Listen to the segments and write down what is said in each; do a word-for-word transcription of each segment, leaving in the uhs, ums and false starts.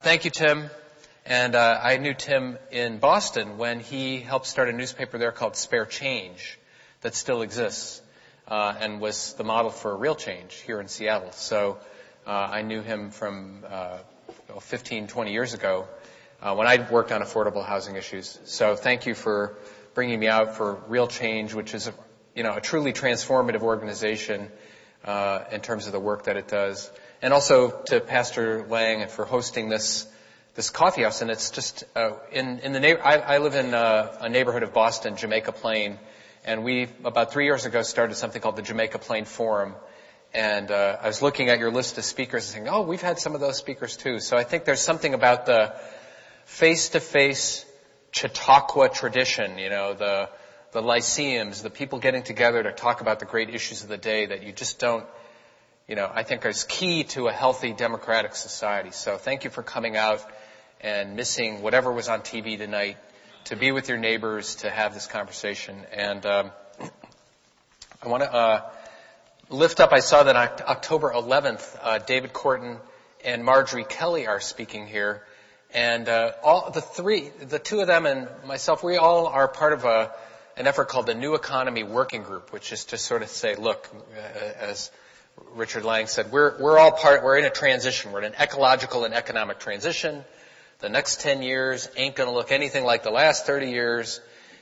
Thank you, Tim. And uh, I knew Tim in Boston when he helped start a newspaper there called Spare Change that still exists uh, and was the model for real change here in Seattle. So uh, I knew him from uh, fifteen, twenty years ago uh, when I worked on affordable housing issues. So thank you for bringing me out for Real Change, which is a, you know, a truly transformative organization uh, in terms of the work that it does. And also to Pastor Lang for hosting this this coffee house. And it's just uh, in in the neighbor. I, I live in uh, a neighborhood of Boston, Jamaica Plain, and we about three years ago started something called the Jamaica Plain Forum. And uh, I was looking at your list of speakers and saying, "Oh, we've had some of those speakers too." So I think there's something about the face-to-face Chautauqua tradition, you know, the the lyceums, the people getting together to talk about the great issues of the day that you just don't. You know, I think is key to a healthy democratic society. So thank you for coming out and missing whatever was on T V tonight to be with your neighbors, to have this conversation. And um, I want to uh, lift up, I saw that on October eleventh, uh, David Korten and Marjorie Kelly are speaking here. And uh, all the three, the two of them and myself, we all are part of a, an effort called the New Economy Working Group, which is to sort of say, look, uh, as Richard Lang said, we're, we're all part, we're in a transition. We're in an ecological and economic transition. The next ten years ain't going to look anything like the last thirty years.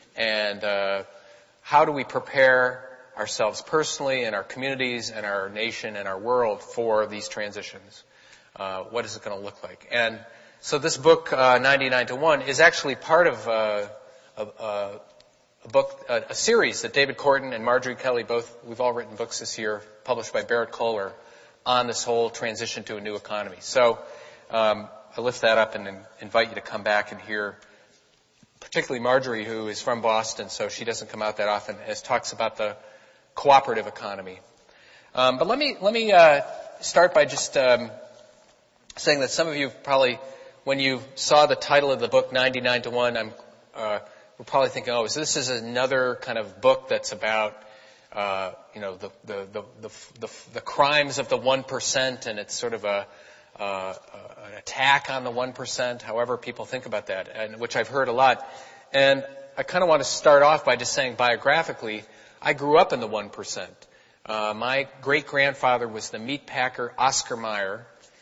And uh, how do we prepare ourselves personally and our communities and our nation and our world for these transitions? Uh, what is it going to look like? And so this book, uh, ninety-nine to one, is actually part of uh, a, a, a book, a, a series that David Korten and Marjorie Kelly both, we've all written books this year, published by Barrett Kohler, on this whole transition to a new economy. So um, I lift that up and invite you to come back and hear, particularly Marjorie, who is from Boston, so she doesn't come out that often, as talks about the cooperative economy. Um, but let me let me uh, start by just um, saying that some of you probably, when you saw the title of the book, ninety-nine to one, I'm uh, we're probably thinking, oh, so this is another kind of book that's about Uh, you know, the, the, the, the, the, the crimes of the one percent, and it's sort of a, uh, an attack on the one percent, however people think about that, and which I've heard a lot. And I kind of want to start off by just saying biographically, I grew up in the one percent. Uh, my great-grandfather was the meat packer Oscar Mayer,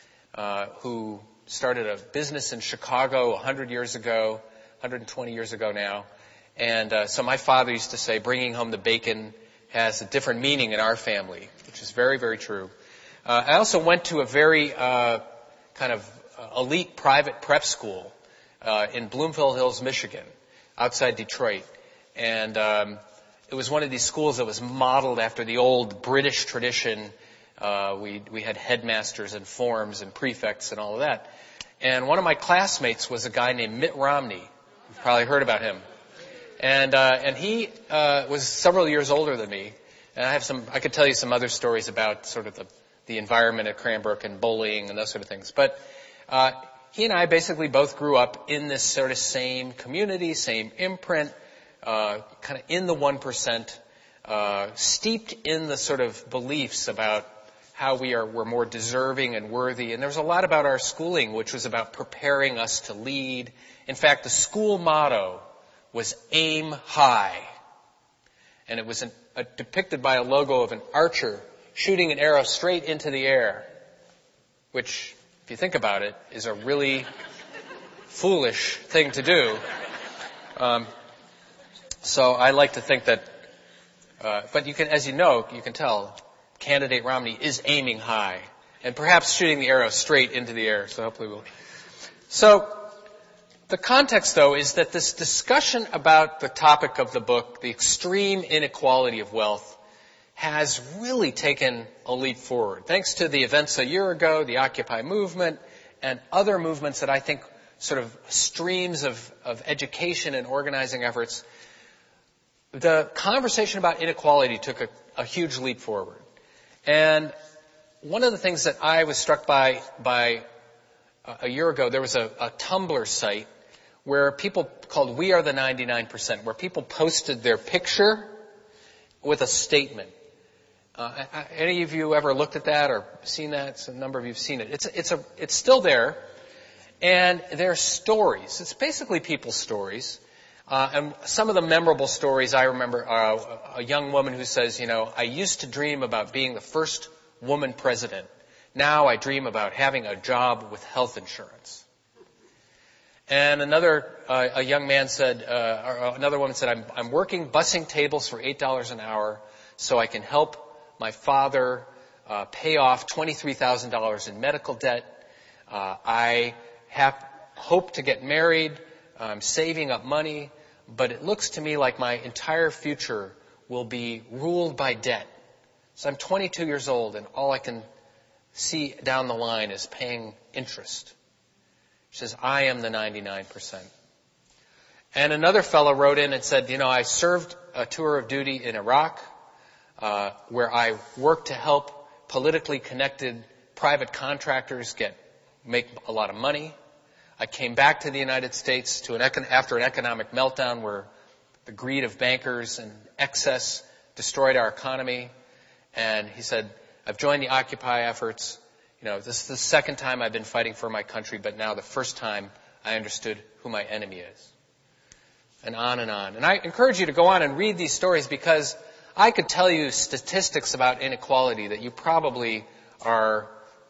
uh, who started a business in Chicago one hundred years ago, one hundred twenty years ago now. And uh, so my father used to say, bringing home the bacon has a different meaning in our family, which is very, very true. Uh, I also went to a very uh, kind of elite private prep school uh, in Bloomfield Hills, Michigan, outside Detroit. And um, it was one of these schools that was modeled after the old British tradition. Uh, we, we had headmasters and forms and prefects and all of that. And one of my classmates was a guy named Mitt Romney. You've probably heard about him. And uh, and he uh, was several years older than me, and I have some. I could tell you some other stories about sort of the the environment at Cranbrook and bullying and those sort of things. But uh, he and I basically both grew up in this sort of same community, same imprint, uh, kind of in the one percent, uh, steeped in the sort of beliefs about how we are we're more deserving and worthy. And there was a lot about our schooling which was about preparing us to lead. In fact, the school motto was aim high. And it was an, a, depicted by a logo of an archer shooting an arrow straight into the air, which, if you think about it, is a really foolish thing to do. Um, so I like to think that, uh, but you can, as you know, you can tell, candidate Romney is aiming high and perhaps shooting the arrow straight into the air. So hopefully we'll. So, the context, though, is that this discussion about the topic of the book, the extreme inequality of wealth, has really taken a leap forward. Thanks to the events a year ago, the Occupy movement, and other movements that I think sort of streams of, of education and organizing efforts, the conversation about inequality took a, a huge leap forward. And one of the things that I was struck by, by a year ago, there was a, a Tumblr site where people called We Are the ninety-nine percent, where people posted their picture with a statement. Uh, any of you ever looked at that or seen that? So a number of you have seen it. It's, it's, a, it's still there. And they're stories. It's basically people's stories. Uh, and some of the memorable stories I remember are a young woman who says, you know, I used to dream about being the first woman president. Now I dream about having a job with health insurance. And another, uh, a young man said, uh, or another woman said, I'm, I'm working bussing tables for eight dollars an hour so I can help my father uh, pay off twenty-three thousand dollars in medical debt. Uh, I have hope to get married. I'm saving up money, but it looks to me like my entire future will be ruled by debt. So I'm twenty-two years old, and all I can see down the line is paying interest. She says, I am the ninety-nine percent. And another fellow wrote in and said, you know, I served a tour of duty in Iraq, uh, where I worked to help politically connected private contractors get make a lot of money. I came back to the United States to an econ- after an economic meltdown where the greed of bankers and excess destroyed our economy. And he said, I've joined the Occupy efforts. You know, this is the second time I've been fighting for my country, but now the first time I understood who my enemy is. And on and on. And I encourage you to go on and read these stories because I could tell you statistics about inequality that you probably are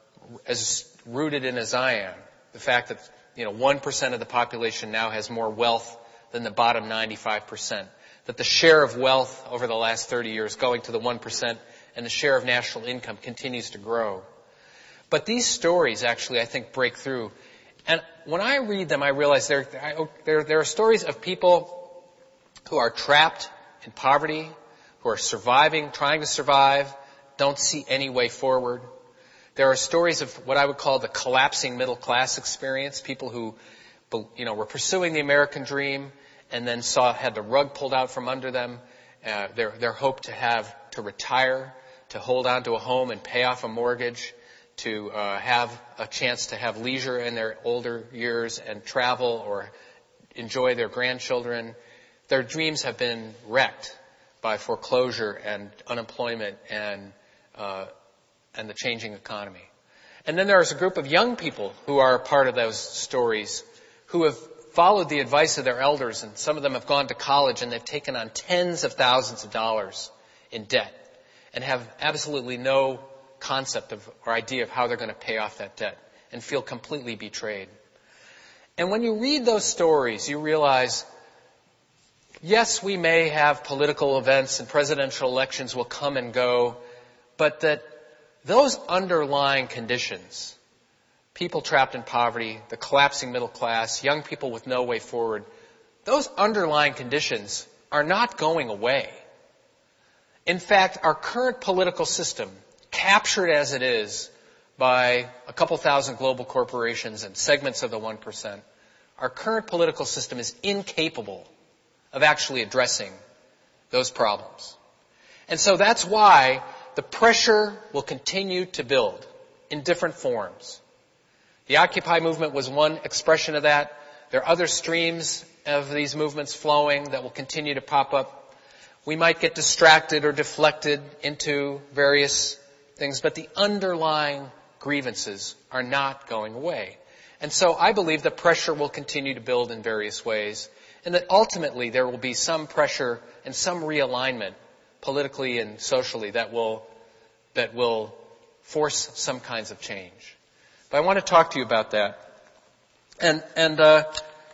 as rooted in as I am. The fact that, you know, one percent of the population now has more wealth than the bottom ninety-five percent. That the share of wealth over the last thirty years going to the one percent and the share of national income continues to grow. But these stories actually, I think, break through. And when I read them, I realize there, there, there are stories of people who are trapped in poverty, who are surviving, trying to survive, don't see any way forward. There are stories of what I would call the collapsing middle class experience, people who, you know, were pursuing the American dream and then saw, had the rug pulled out from under them, uh, their, their hope to have, to retire, to hold on to a home and pay off a mortgage, to uh, have a chance to have leisure in their older years and travel or enjoy their grandchildren. Their dreams have been wrecked by foreclosure and unemployment and uh, and the changing economy. And then there's a group of young people who are part of those stories who have followed the advice of their elders, and some of them have gone to college and they've taken on tens of thousands of dollars in debt and have absolutely no concept of or idea of how they're going to pay off that debt and feel completely betrayed. And when you read those stories, you realize, yes, we may have political events and presidential elections will come and go, but that those underlying conditions, people trapped in poverty, the collapsing middle class, young people with no way forward, those underlying conditions are not going away. In fact, our current political system, captured as it is by a couple thousand global corporations and segments of the one percent, our current political system is incapable of actually addressing those problems. And so that's why the pressure will continue to build in different forms. The Occupy movement was one expression of that. There are other streams of these movements flowing that will continue to pop up. We might get distracted or deflected into various things, but the underlying grievances are not going away. And so I believe the pressure will continue to build in various ways, and that ultimately there will be some pressure and some realignment politically and socially that will that will force some kinds of change. But I want to talk to you about that. And and uh,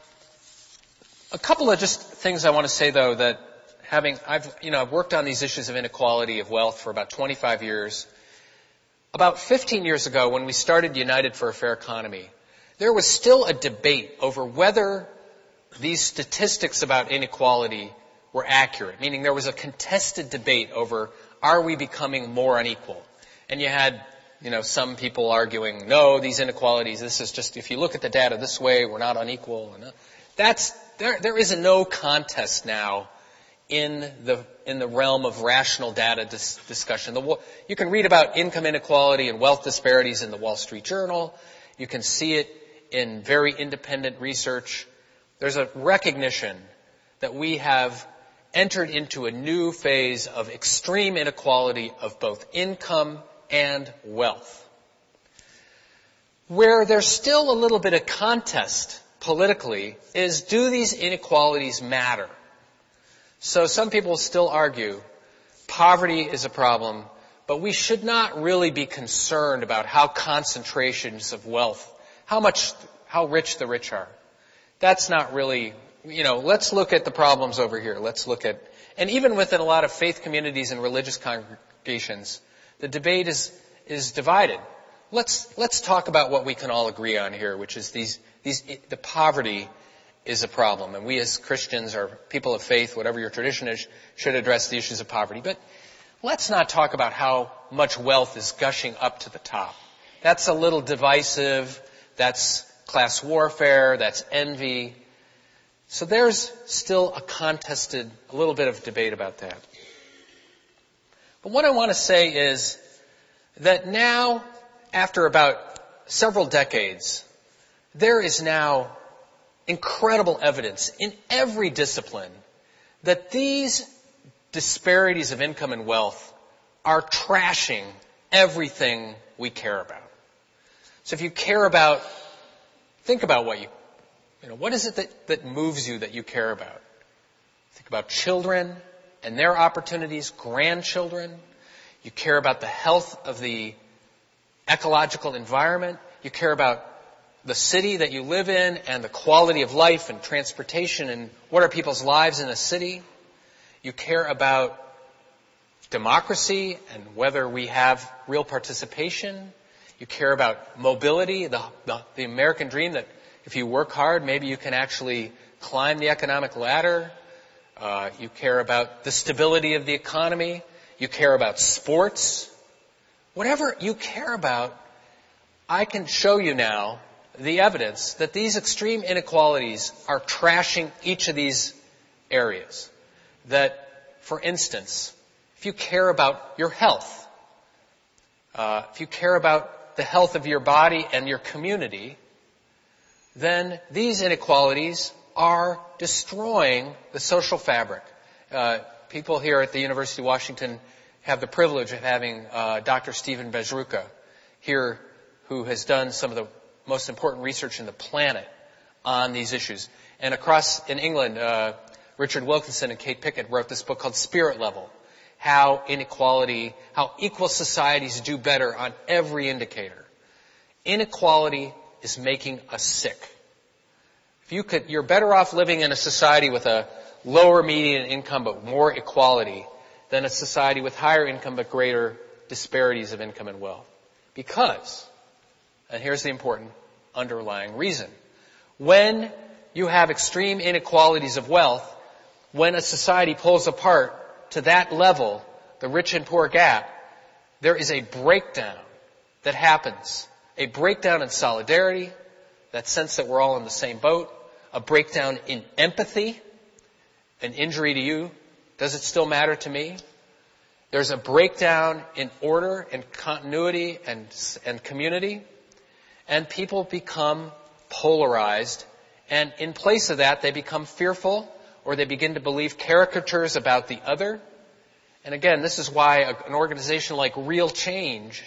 a couple of just things I want to say, though, that having I've you know I've worked on these issues of inequality of wealth for about twenty-five years. About fifteen years ago, when we started United for a Fair Economy, there was still a debate over whether these statistics about inequality were accurate, meaning there was a contested debate over, are we becoming more unequal? And you had, you know, some people arguing, no, these inequalities, this is just, if you look at the data this way, we're not unequal. And that's, there, there is a no contest now in the, in the realm of rational data dis- discussion. The, you can read about income inequality and wealth disparities in the Wall Street Journal. You can see it in very independent research. There's a recognition that we have entered into a new phase of extreme inequality of both income and wealth. Where there's still a little bit of contest politically is, do these inequalities matter? So some people still argue poverty is a problem, but we should not really be concerned about how concentrations of wealth, how much, how rich the rich are. That's not really, you know, let's look at the problems over here. Let's look at, and even within a lot of faith communities and religious congregations, the debate is, is divided. Let's, let's talk about what we can all agree on here, which is these, these, the poverty is a problem. And we as Christians or people of faith, whatever your tradition is, should address the issues of poverty. But let's not talk about how much wealth is gushing up to the top. That's a little divisive. That's class warfare. That's envy. So there's still a contested, a little bit of debate about that. But what I want to say is that now, after about several decades, there is now incredible evidence in every discipline that these disparities of income and wealth are trashing everything we care about. So if you care about, think about what you, you know, what is it that, that moves you that you care about? Think about children and their opportunities, grandchildren. You care about the health of the ecological environment. You care about the city that you live in and the quality of life and transportation and what are people's lives in a city. You care about democracy and whether we have real participation. You care about mobility, the, the, the American dream that if you work hard, maybe you can actually climb the economic ladder. Uh, you care about the stability of the economy. You care about sports. Whatever you care about, I can show you now the evidence that these extreme inequalities are trashing each of these areas. That, for instance, if you care about your health, uh, if you care about the health of your body and your community, then these inequalities are destroying the social fabric. Uh, people here at the University of Washington have the privilege of having uh, Doctor Stephen Bezruka here, who has done some of the most important research in the planet on these issues. And across in England, uh, Richard Wilkinson and Kate Pickett wrote this book called Spirit Level, how inequality, how equal societies do better on every indicator. Inequality is making us sick. If you could, you're better off living in a society with a lower median income but more equality than a society with higher income but greater disparities of income and wealth. Because, and here's the important underlying reason, when you have extreme inequalities of wealth, when a society pulls apart to that level, the rich and poor gap, there is a breakdown that happens. A breakdown in solidarity, that sense that we're all in the same boat, a breakdown in empathy, an injury to you, does it still matter to me? There's a breakdown in order and continuity and, and community, and people become polarized, and in place of that, they become fearful, or they begin to believe caricatures about the other. And again, this is why a, an organization like Real Change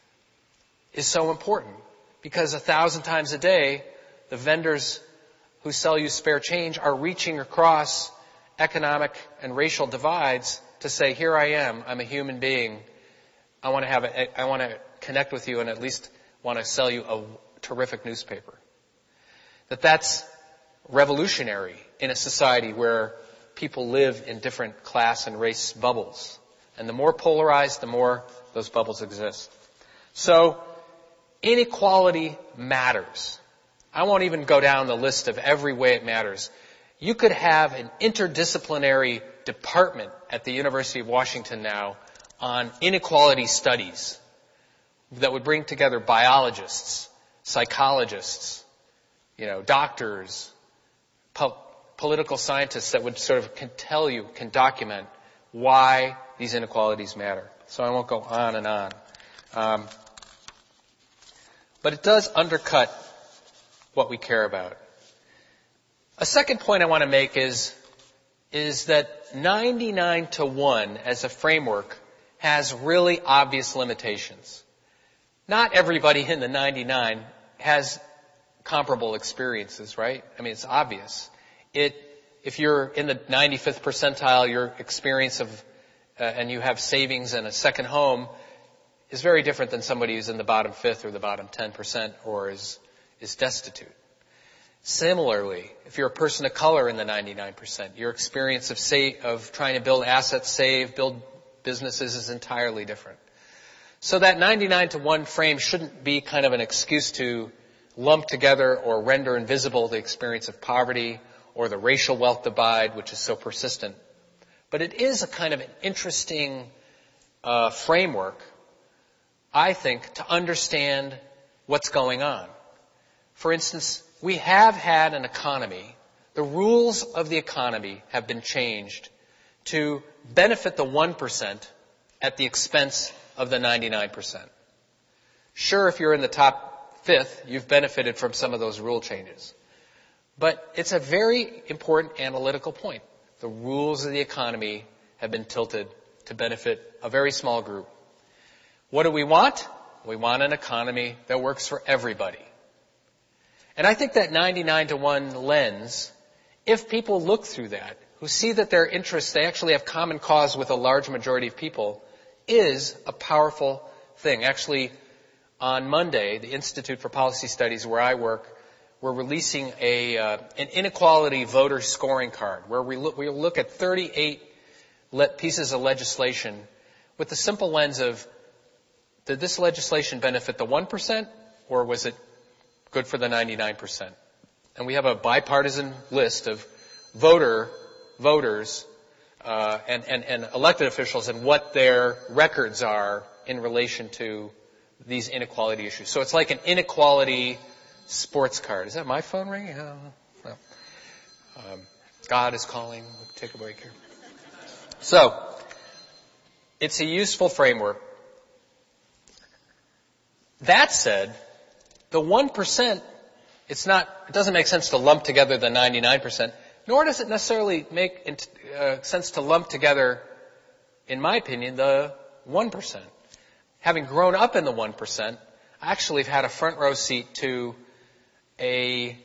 is so important, because a thousand times a day, the vendors who sell you spare change are reaching across economic and racial divides to say, here I am, I'm a human being, I want to have a, I want to connect with you and at least want to sell you a terrific newspaper. That that's revolutionary in a society where people live in different class and race bubbles. And the more polarized, the more those bubbles exist. So, inequality matters. I won't even go down the list of every way it matters. You could have an interdisciplinary department at the University of Washington now on inequality studies that would bring together biologists, psychologists, you know, doctors, po- political scientists that would sort of can tell you, can document why these inequalities matter. So I won't go on and on. Um, but it does undercut what we care about. A second point I want to make is, is that ninety-nine to one as a framework has really obvious limitations. Not everybody in the ninety-nine has comparable experiences, right? I mean, it's obvious. It, if you're in the ninety-fifth percentile, your experience of, uh, and you have savings and a second home is very different than somebody who's in the bottom fifth or the bottom ten percent or is, is destitute. Similarly, if you're a person of color in the ninety-nine percent, your experience of say, of trying to build assets, save, build businesses is entirely different. So that ninety-nine to one frame shouldn't be kind of an excuse to lump together or render invisible the experience of poverty or the racial wealth divide, which is so persistent. But it is a kind of an interesting uh, framework, I think, to understand what's going on. For instance, we have had an economy. The rules of the economy have been changed to benefit the one percent at the expense of the ninety-nine percent. Sure, if you're in the top fifth, you've benefited from some of those rule changes. But it's a very important analytical point. The rules of the economy have been tilted to benefit a very small group. What do we want? We want an economy that works for everybody. And I think that ninety-nine to one lens, if people look through that, who see that their interests, they actually have common cause with a large majority of people, is a powerful thing. Actually, on Monday, the Institute for Policy Studies, where I work, we're releasing a uh, an inequality voter scoring card, where we look, we look at thirty-eight le- pieces of legislation with the simple lens of, did this legislation benefit the one percent, or was it good for the ninety-nine percent? And we have a bipartisan list of voter voters uh, and, and, and elected officials and what their records are in relation to these inequality issues. So it's like an inequality sports card. Is that my phone ringing? Oh, well. um, God is calling. We'll take a break here. So it's a useful framework. That said, the one percent, it's not, it doesn't make sense to lump together the ninety-nine percent, nor does it necessarily make uh, sense to lump together, in my opinion, the one percent. Having grown up in the one percent, I actually have had a front row seat to a,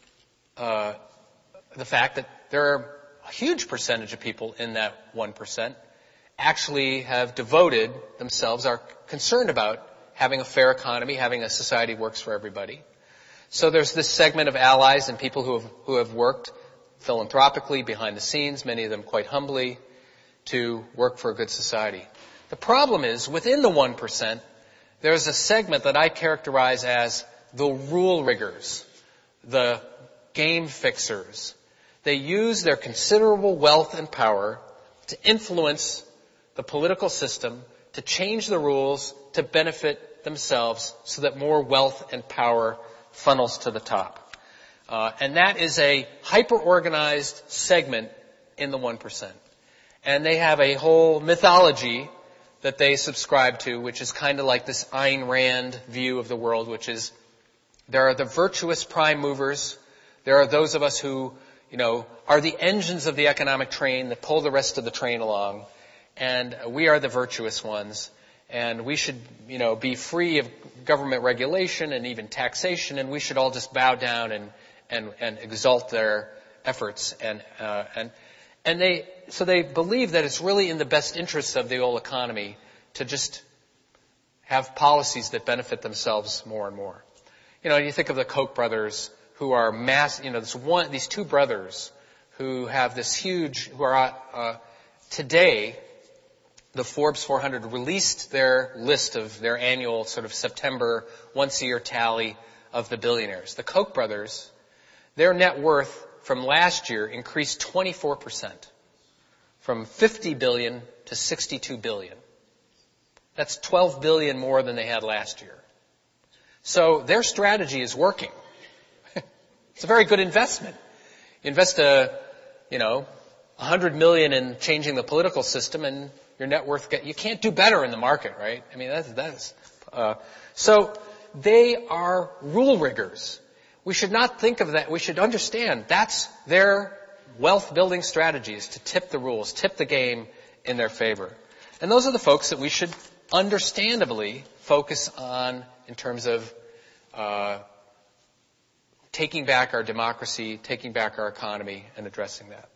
uh, the fact that there are a huge percentage of people in that one percent actually have devoted themselves, are concerned about having a fair economy, having a society that works for everybody. So there's this segment of allies and people who have, who have worked philanthropically behind the scenes, many of them quite humbly, to work for a good society. The problem is, within the one percent, there's a segment that I characterize as the rule riggers, the game fixers. They use their considerable wealth and power to influence the political system, to change the rules, to benefit themselves so that more wealth and power funnels to the top. Uh, and that is a hyper-organized segment in the one percent. And they have a whole mythology that they subscribe to, which is kind of like this Ayn Rand view of the world, which is there are the virtuous prime movers. There are those of us who, you know, are the engines of the economic train that pull the rest of the train along. And we are the virtuous ones. And we should, you know, be free of government regulation and even taxation, and we should all just bow down and and, and exalt their efforts. And uh, and and they so they believe that it's really in the best interests of the old economy to just have policies that benefit themselves more and more. You know, you think of the Koch brothers, who are mass. You know, this one, these two brothers who have this huge, who are uh, today. The Forbes four hundred released their list of their annual sort of September once-a-year tally of the billionaires. The Koch brothers, their net worth from last year increased twenty-four percent, from fifty billion dollars to sixty-two billion dollars. That's twelve billion dollars more than they had last year. So their strategy is working. It's a very good investment. You invest a, you know, one hundred million dollars in changing the political system, and your net worth, get, you can't do better in the market, right? I mean, that's, that's, uh, so they are rule riggers. We should not think of that. We should understand that's their wealth building strategies, to tip the rules, tip the game in their favor. And those are the folks that we should understandably focus on in terms of, uh, taking back our democracy, taking back our economy, and addressing that.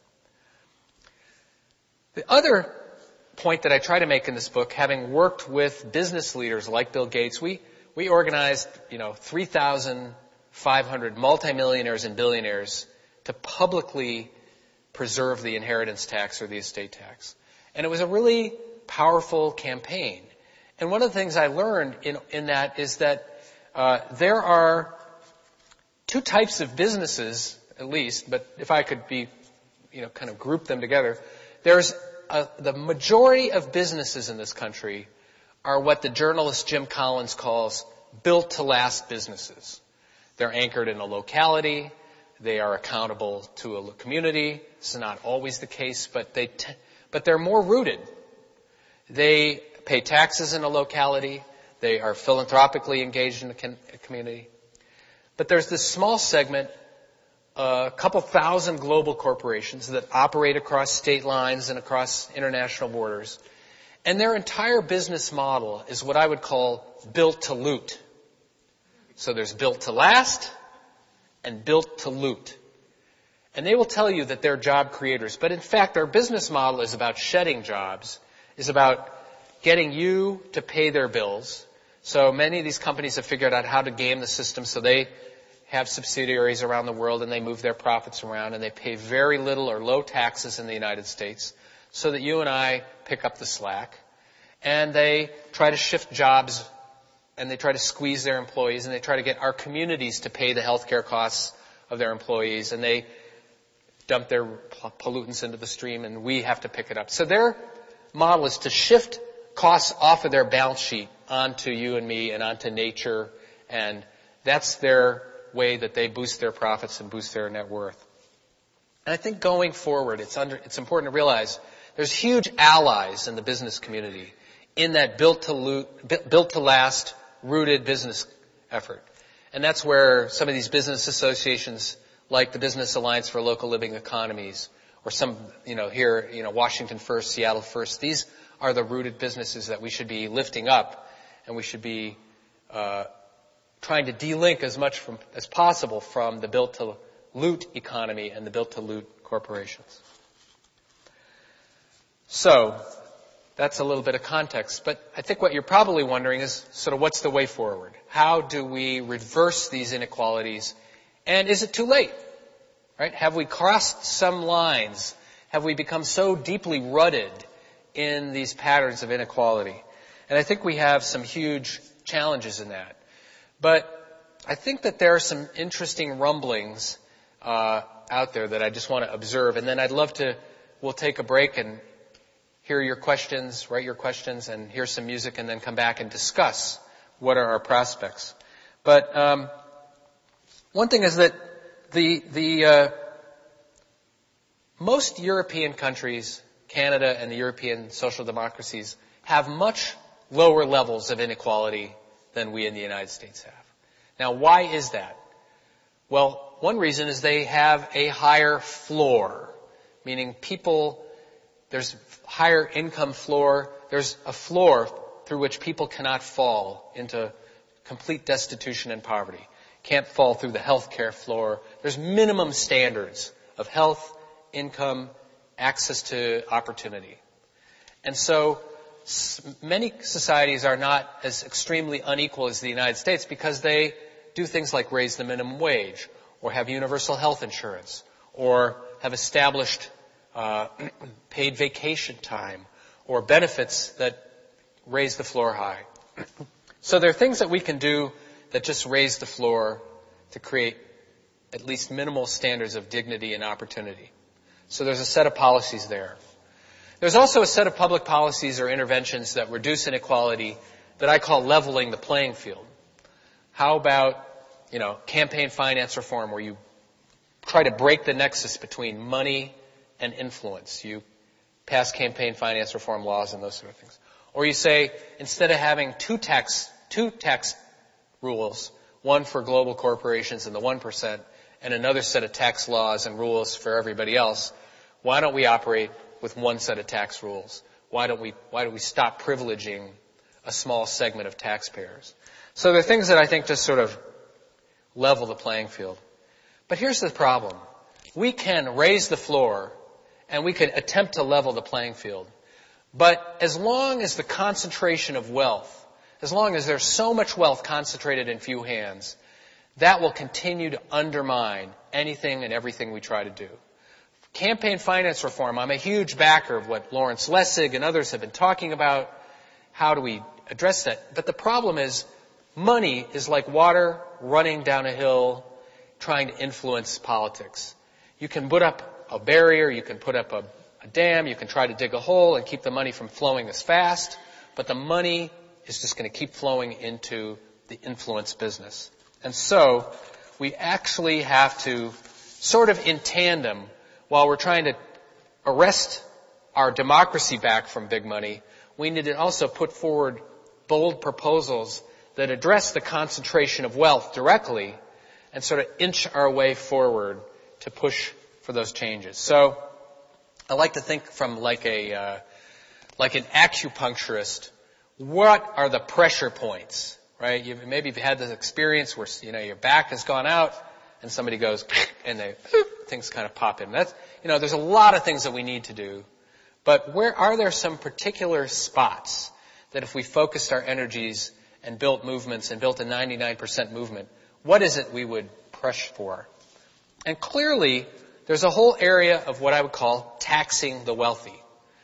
The other point that I try to make in this book, having worked with business leaders like Bill Gates, we, we organized, you know, three thousand five hundred multimillionaires and billionaires to publicly preserve the inheritance tax or the estate tax. And it was a really powerful campaign. And one of the things I learned in, in that is that uh, there are two types of businesses, at least, but if I could be, you know, kind of group them together, there's a, the majority of businesses in this country are what the journalist Jim Collins calls built-to-last businesses. They're anchored in a locality. They are accountable to a community. This is not always the case, but they t- but they're more rooted. They pay taxes in a locality. They are philanthropically engaged in a, con- a community. But there's this small segment, a couple thousand global corporations that operate across state lines and across international borders. And their entire business model is what I would call built to loot. So there's built to last and built to loot. And they will tell you that they're job creators. But in fact, our business model is about shedding jobs, is about getting you to pay their bills. So many of these companies have figured out how to game the system so they have subsidiaries around the world and they move their profits around and they pay very little or low taxes in the United States so that you and I pick up the slack. And they try to shift jobs and they try to squeeze their employees and they try to get our communities to pay the health care costs of their employees and they dump their pollutants into the stream and we have to pick it up. So their model is to shift costs off of their balance sheet onto you and me and onto nature, and that's their way that they boost their profits and boost their net worth. And I think going forward, it's under, it's important to realize there's huge allies in the business community in that built to loot, built to last, rooted business effort. And that's where some of these business associations like the Business Alliance for Local Living Economies or some, you know, here, you know, Washington First, Seattle First, these are the rooted businesses that we should be lifting up and we should be uh, trying to delink as much from, as possible from the built to loot economy and the built to loot corporations. So that's a little bit of context, but I think what you're probably wondering is sort of what's the way forward? How do we reverse these inequalities? And is it too late? Right? Have we crossed some lines? Have we become so deeply rutted in these patterns of inequality? And I think we have some huge challenges in that. But I think that there are some interesting rumblings uh, out there that I just want to observe. And then I'd love to, we'll take a break and hear your questions, write your questions, and hear some music, and then come back and discuss what are our prospects. But um, one thing is that the the uh, most European countries, Canada and the European social democracies, have much lower levels of inequality than we in the United States have. Now, why is that? Well, one reason is they have a higher floor, meaning people, there's higher income floor, there's a floor through which people cannot fall into complete destitution and poverty. Can't fall through the health care floor. There's minimum standards of health, income, access to opportunity. And so many societies are not as extremely unequal as the United States because they do things like raise the minimum wage or have universal health insurance or have established uh, paid vacation time or benefits that raise the floor high. So there are things that we can do that just raise the floor to create at least minimal standards of dignity and opportunity. So there's a set of policies there. There's also a set of public policies or interventions that reduce inequality that I call leveling the playing field. How about, you know, campaign finance reform where you try to break the nexus between money and influence. You pass campaign finance reform laws and those sort of things. Or you say, instead of having two tax, two tax rules, one for global corporations and the one percent, and another set of tax laws and rules for everybody else, why don't we operate with one set of tax rules? Why don't we, why don't we stop privileging a small segment of taxpayers? So there are things that I think just sort of level the playing field. But here's the problem. We can raise the floor and we can attempt to level the playing field. But as long as the concentration of wealth, as long as there's so much wealth concentrated in few hands, that will continue to undermine anything and everything we try to do. Campaign finance reform, I'm a huge backer of what Lawrence Lessig and others have been talking about. How do we address that? But the problem is, money is like water running down a hill trying to influence politics. You can put up a barrier, you can put up a, a dam, you can try to dig a hole and keep the money from flowing as fast, but the money is just going to keep flowing into the influence business. And so we actually have to sort of in tandem, while we're trying to arrest our democracy back from big money, we need to also put forward bold proposals that address the concentration of wealth directly and sort of inch our way forward to push for those changes. So I like to think from like a uh, like an acupuncturist. What are the pressure points, right? You've, maybe you've had this experience where, you know, your back has gone out and somebody goes and they, things kind of pop in. That's, you know, there's a lot of things that we need to do. But where are there some particular spots that if we focused our energies and built movements and built a ninety-nine percent movement, what is it we would push for? And clearly, there's a whole area of what I would call taxing the wealthy.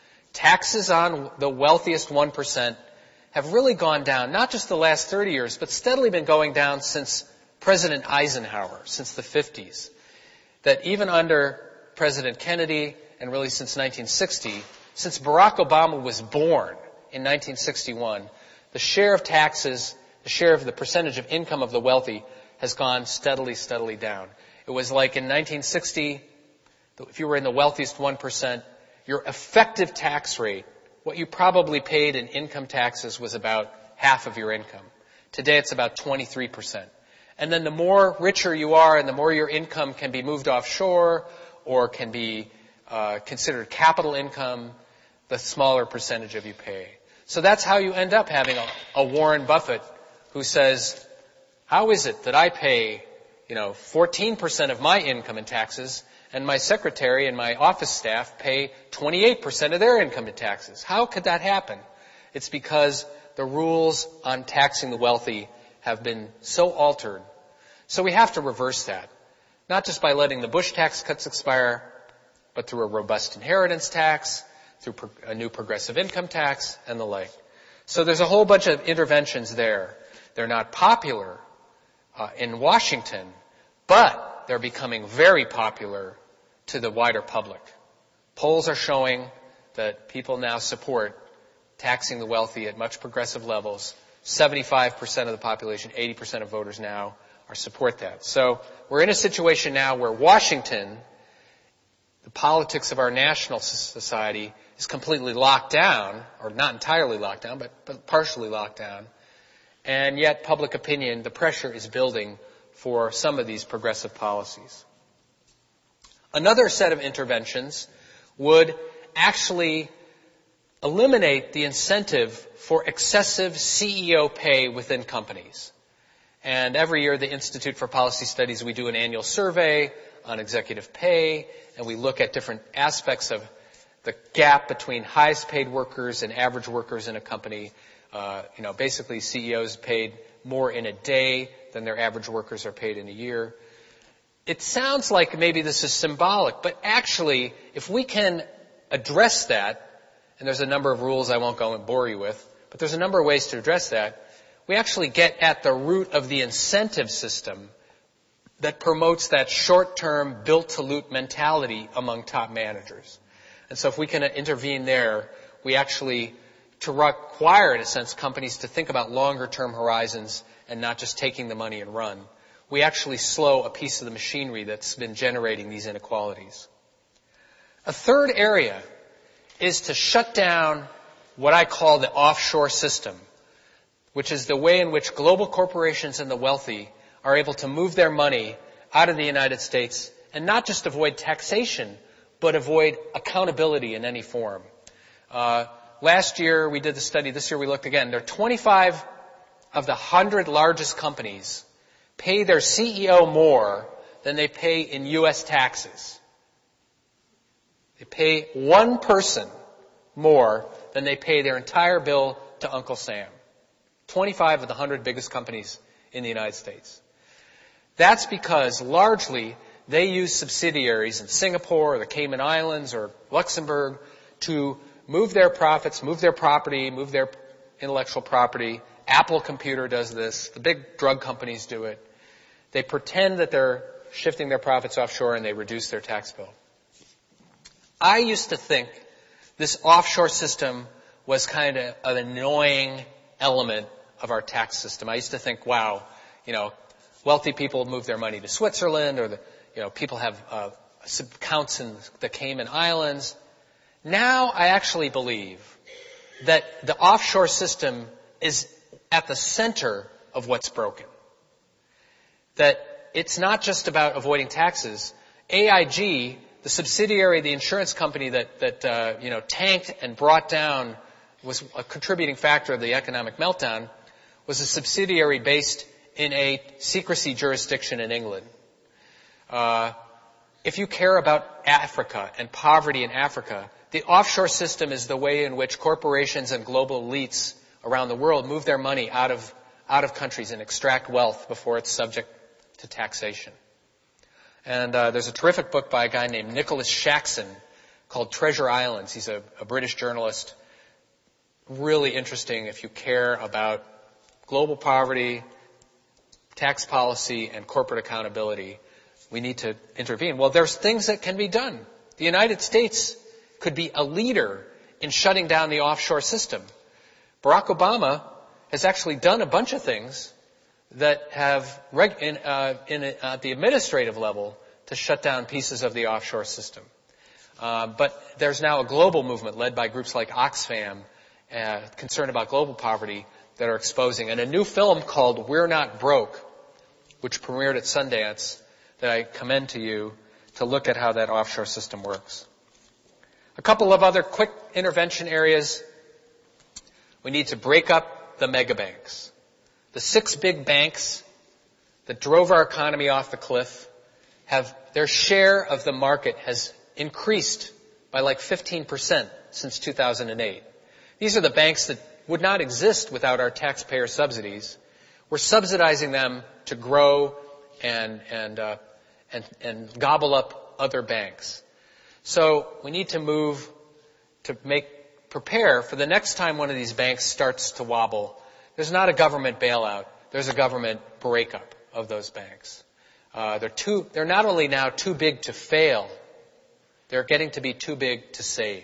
Taxes on the wealthiest one percent have really gone down, not just the last thirty years, but steadily been going down since President Eisenhower, since the fifties. That even under President Kennedy, and really since nineteen sixty, since Barack Obama was born in nineteen sixty-one, the share of taxes, the share of the percentage of income of the wealthy has gone steadily, steadily down. It was like in nineteen sixty, if you were in the wealthiest one percent, your effective tax rate, what you probably paid in income taxes, was about half of your income. Today it's about twenty-three percent. And then the more richer you are and the more your income can be moved offshore or can be uh, considered capital income, the smaller percentage of you pay. So that's how you end up having a, a Warren Buffett who says, how is it that I pay, you know, fourteen percent of my income in taxes and my secretary and my office staff pay twenty-eight percent of their income in taxes? How could that happen? It's because the rules on taxing the wealthy have been so altered. So we have to reverse that. Not just by letting the Bush tax cuts expire, but through a robust inheritance tax, through a new progressive income tax, and the like. So there's a whole bunch of interventions there. They're not popular uh, in Washington, but they're becoming very popular to the wider public. Polls are showing that people now support taxing the wealthy at much progressive levels. seventy-five percent of the population, eighty percent of voters now are support that. So we're in a situation now where Washington, the politics of our national society, is completely locked down, or not entirely locked down, but, but partially locked down. And yet public opinion, the pressure is building for some of these progressive policies. Another set of interventions would actually eliminate the incentive for excessive C E O pay within companies. And every year, the Institute for Policy Studies, we do an annual survey on executive pay, and we look at different aspects of the gap between highest paid workers and average workers in a company. Uh, you know, basically C E Os paid more in a day than their average workers are paid in a year. It sounds like maybe this is symbolic, but actually, if we can address that, and there's a number of rules I won't go and bore you with, but there's a number of ways to address that, we actually get at the root of the incentive system that promotes that short-term, built-to-loot mentality among top managers. And so if we can intervene there, we actually, to require, in a sense, companies to think about longer-term horizons and not just taking the money and run, we actually slow a piece of the machinery that's been generating these inequalities. A third area is to shut down what I call the offshore system, which is the way in which global corporations and the wealthy are able to move their money out of the United States and not just avoid taxation, but avoid accountability in any form. Uh, last year we did the study. This year we looked again. There are twenty-five of the one hundred largest companies pay their C E O more than they pay in U S taxes. They pay one person more than they pay their entire bill to Uncle Sam. twenty-five of the one hundred biggest companies in the United States. That's because largely they use subsidiaries in Singapore or the Cayman Islands or Luxembourg to move their profits, move their property, move their intellectual property. Apple Computer does this. The big drug companies do it. They pretend that they're shifting their profits offshore and they reduce their tax bill. I used to think this offshore system was kind of an annoying element of our tax system. I used to think, wow, you know, wealthy people move their money to Switzerland, or the, you know, people have uh, accounts in the Cayman Islands. Now I actually believe that the offshore system is at the center of what's broken. That it's not just about avoiding taxes. A I G, the subsidiary, the insurance company that, that uh, you know, tanked and brought down, was a contributing factor of the economic meltdown, was a subsidiary based in a secrecy jurisdiction in England. Uh, if you care about Africa and poverty in Africa, the offshore system is the way in which corporations and global elites around the world move their money out of, out of countries and extract wealth before it's subject to taxation. And uh, there's a terrific book by a guy named Nicholas Shaxson called Treasure Islands. He's a, a British journalist. Really interesting if you care about global poverty, tax policy, and corporate accountability. We need to intervene. Well, there's things that can be done. The United States could be a leader in shutting down the offshore system. Barack Obama has actually done a bunch of things that have, reg- in, uh, in, uh, at the administrative level, to shut down pieces of the offshore system. Uh, but there's now a global movement led by groups like Oxfam, uh, concerned about global poverty, that are exposing. And a new film called We're Not Broke, which premiered at Sundance, that I commend to you to look at how that offshore system works. A couple of other quick intervention areas. We need to break up the mega banks. The six big banks that drove our economy off the cliff have, their share of the market has increased by like fifteen percent since two thousand eight. These are the banks that would not exist without our taxpayer subsidies. We're subsidizing them to grow and, and, uh, and, and gobble up other banks. So we need to move to make, prepare for the next time one of these banks starts to wobble. There's not a government bailout. There's a government breakup of those banks. Uh, they're too, they're not only now too big to fail, they're getting to be too big to save.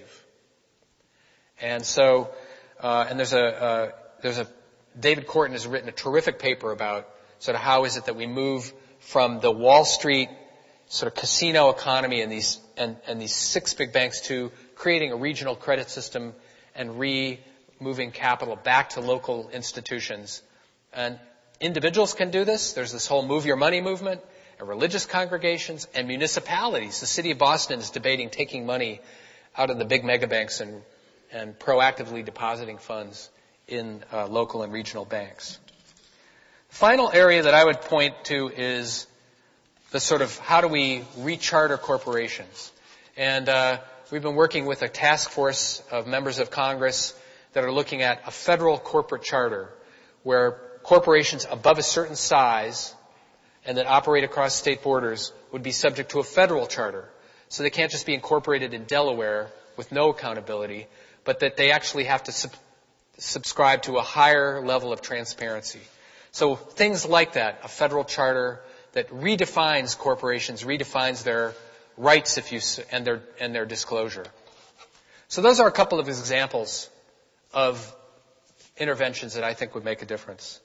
And so, uh, and there's a, uh, there's a, David Korten has written a terrific paper about sort of how is it that we move from the Wall Street sort of casino economy and these, and, and these six big banks to creating a regional credit system and re-moving capital back to local institutions. And individuals can do this. There's this whole Move Your Money movement, and religious congregations and municipalities. The city of Boston is debating taking money out of the big mega banks and, and proactively depositing funds in uh, local and regional banks. The final area that I would point to is the sort of how do we recharter corporations. And uh, we've been working with a task force of members of Congress that are looking at a federal corporate charter where corporations above a certain size and that operate across state borders would be subject to a federal charter. So they can't just be incorporated in Delaware with no accountability, but that they actually have to sub- subscribe to a higher level of transparency. So things like that, a federal charter that redefines corporations, redefines their rights if you, and their, and their disclosure. So those are a couple of examples of interventions that I think would make a difference.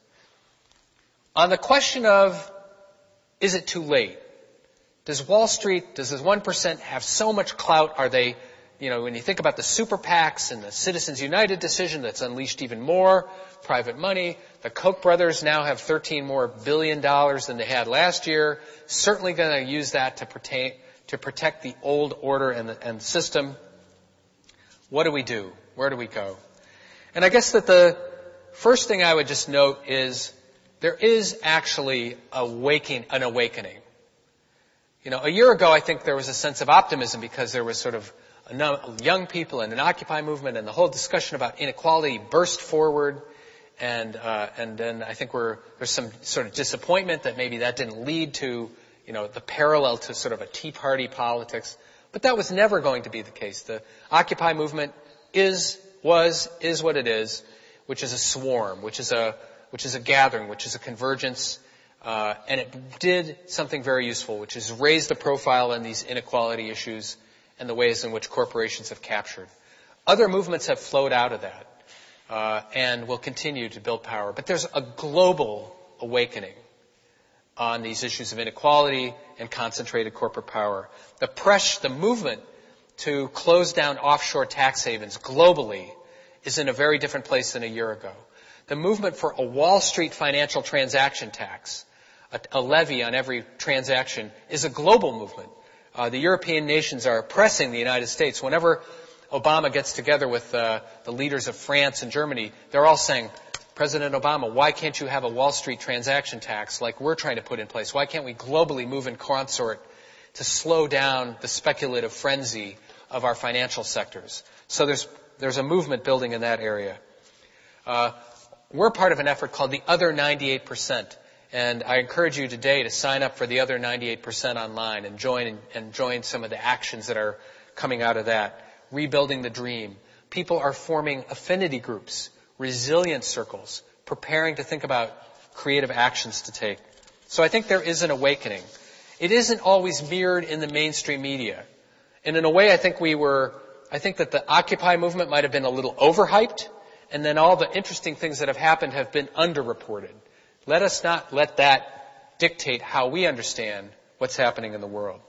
On the question of, is it too late? Does Wall Street, does this one percent have so much clout? Are they, you know, when you think about the super PACs and the Citizens United decision that's unleashed even more private money, the Koch brothers now have thirteen more billion dollars than they had last year, certainly going to use that to pertain, to protect the old order and the, and the system. What do we do? Where do we go? And I guess that the first thing I would just note is there is actually a waking, an awakening. You know, a year ago, I think there was a sense of optimism because there was sort of a no, young people and an Occupy movement, and the whole discussion about inequality burst forward. And uh, and then I think we're, there's some sort of disappointment that maybe that didn't lead to, you know, the parallel to sort of a Tea Party politics. But that was never going to be the case. The Occupy movement is, was, is what it is, which is a swarm, which is a, which is a gathering, which is a convergence. Uh, and it did something very useful, which is raise the profile on these inequality issues and the ways in which corporations have captured. Other movements have flowed out of that. Uh, and will continue to build power. But there's a global awakening on these issues of inequality and concentrated corporate power. The press, the movement to close down offshore tax havens globally is in a very different place than a year ago. The movement for a Wall Street financial transaction tax, a, a levy on every transaction, is a global movement. Uh, the European nations are pressing the United States. Whenever Obama gets together with uh, the leaders of France and Germany, they're all saying, President Obama, why can't you have a Wall Street transaction tax like we're trying to put in place? Why can't we globally move in consort to slow down the speculative frenzy of our financial sectors? So there's there's a movement building in that area. Uh, we're part of an effort called the Other ninety-eight percent. And I encourage you today to sign up for the Other ninety-eight percent online and join and join some of the actions that are coming out of that. Rebuilding the dream. People are forming affinity groups, resilience circles, preparing to think about creative actions to take. So I think there is an awakening. It isn't always mirrored in the mainstream media. And in a way, I think we were, I think that the Occupy movement might have been a little overhyped, and then all the interesting things that have happened have been underreported. Let us not let that dictate how we understand what's happening in the world.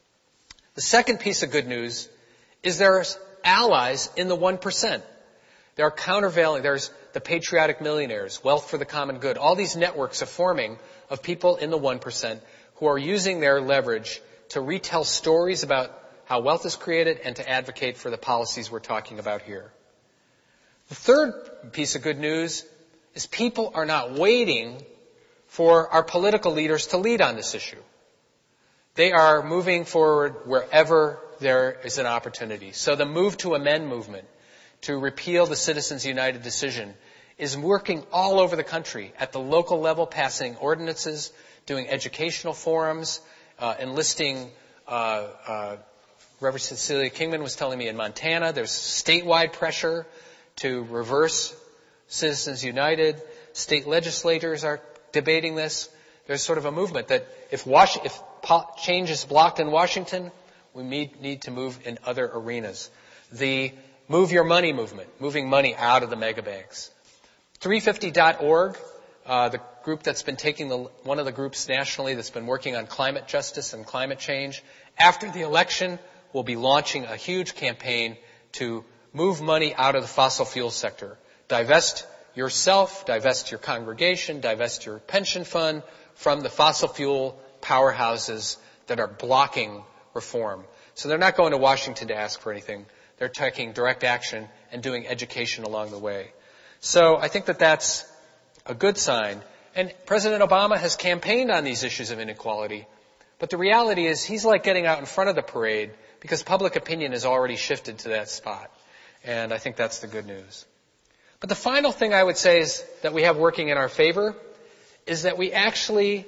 The second piece of good news is there's allies in the one percent. There are countervailing, there's the patriotic millionaires, wealth for the common good. All these networks are forming of people in the one percent who are using their leverage to retell stories about how wealth is created and to advocate for the policies we're talking about here. The third piece of good news is people are not waiting for our political leaders to lead on this issue. They are moving forward wherever there is an opportunity. So the Move to Amend movement to repeal the Citizens United decision is working all over the country at the local level, passing ordinances, doing educational forums, uh, enlisting, uh, uh, Reverend Cecilia Kingman was telling me in Montana, there's statewide pressure to reverse Citizens United. State legislators are debating this. There's sort of a movement that if, Was- if po- change is blocked in Washington, we need, need to move in other arenas. The Move Your Money movement, moving money out of the mega banks. three fifty dot org, uh, the group that's been taking the, one of the groups nationally that's been working on climate justice and climate change. After the election, we'll be launching a huge campaign to move money out of the fossil fuel sector. Divest yourself, divest your congregation, divest your pension fund from the fossil fuel powerhouses that are blocking reform. So they're not going to Washington to ask for anything. They're taking direct action and doing education along the way. So I think that that's a good sign. And President Obama has campaigned on these issues of inequality. But the reality is he's like getting out in front of the parade because public opinion has already shifted to that spot. And I think that's the good news. But the final thing I would say is that we have working in our favor is that we actually,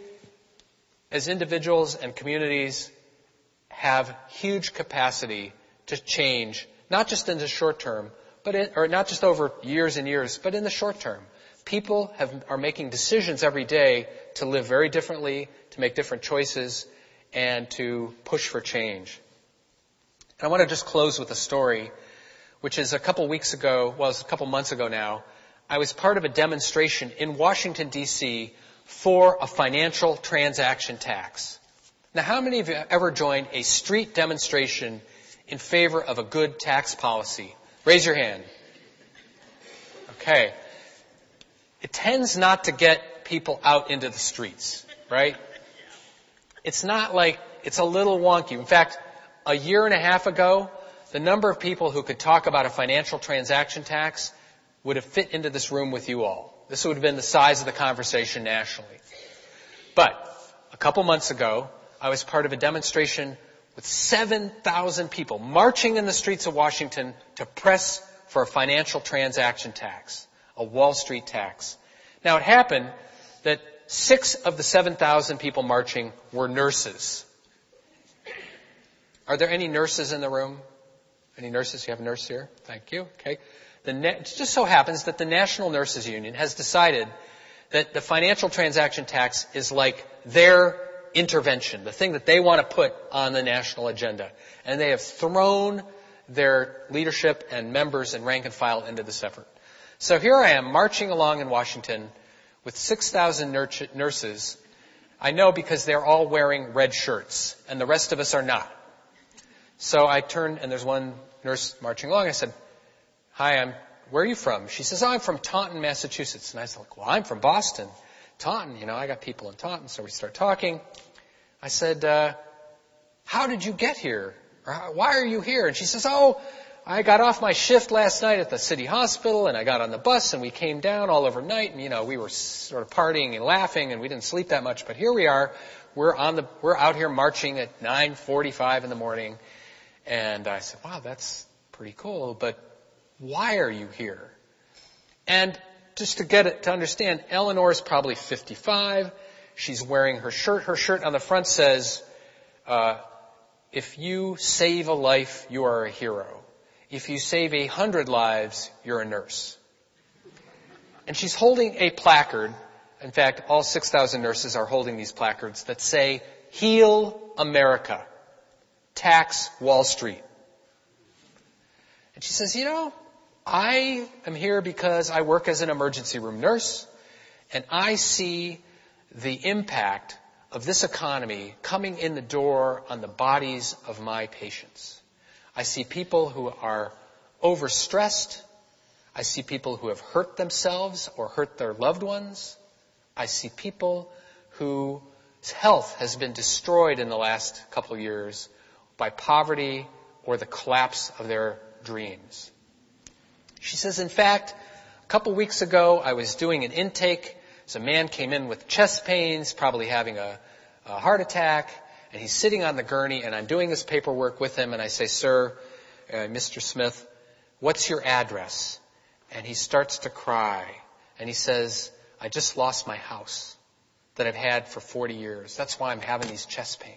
as individuals and communities, have huge capacity to change, not just in the short term, but in, or not just over years and years, but in the short term. People have, are making decisions every day to live very differently, to make different choices, and to push for change. And I want to just close with a story, which is a couple weeks ago, well, it's a couple months ago now, I was part of a demonstration in Washington, D C for a financial transaction tax. Now, how many of you have ever joined a street demonstration in favor of a good tax policy? Raise your hand. Okay. It tends not to get people out into the streets, right? It's not like, it's a little wonky. In fact, a year and a half ago, the number of people who could talk about a financial transaction tax would have fit into this room with you all. This would have been the size of the conversation nationally. But a couple months ago, I was part of a demonstration with seven thousand people marching in the streets of Washington to press for a financial transaction tax, a Wall Street tax. Now, it happened that six of the seven thousand people marching were nurses. Are there any nurses in the room? Any nurses? You have a nurse here? Thank you. Okay. The ne- it just so happens that the National Nurses Union has decided that the financial transaction tax is like their intervention, the thing that they want to put on the national agenda. And they have thrown their leadership and members and rank and file into this effort. So here I am marching along in Washington with six thousand nur- nurses. I know because they're all wearing red shirts and the rest of us are not. So I turned and there's one nurse marching along. I said, hi, I'm, where are you from? She says, oh, I'm from Taunton, Massachusetts. And I said, well, I'm from Boston. Taunton, you know, I got people in Taunton. So we start talking. I said, uh, how did you get here? Or why are you here? And she says, oh, I got off my shift last night at the city hospital and I got on the bus and we came down all overnight and, you know, we were sort of partying and laughing and we didn't sleep that much. But here we are. We're on the, we're out here marching at nine forty-five in the morning. And I said, wow, that's pretty cool, but why are you here? And just to get it, to understand, Eleanor is probably fifty-five. She's wearing her shirt. Her shirt on the front says, uh, if you save a life, you are a hero. If you save a hundred lives, you're a nurse. And she's holding a placard. In fact, all six thousand nurses are holding these placards that say, Heal America. Tax Wall Street. And she says, you know, I am here because I work as an emergency room nurse, and I see the impact of this economy coming in the door on the bodies of my patients. I see people who are overstressed. I see people who have hurt themselves or hurt their loved ones. I see people whose health has been destroyed in the last couple of years by poverty or the collapse of their dreams. She says, in fact, a couple weeks ago, I was doing an intake. So a man came in with chest pains, probably having a, a heart attack, and he's sitting on the gurney, and I'm doing this paperwork with him, and I say, sir, uh, Mister Smith, what's your address? And he starts to cry, and he says, I just lost my house that I've had for forty years. That's why I'm having these chest pains.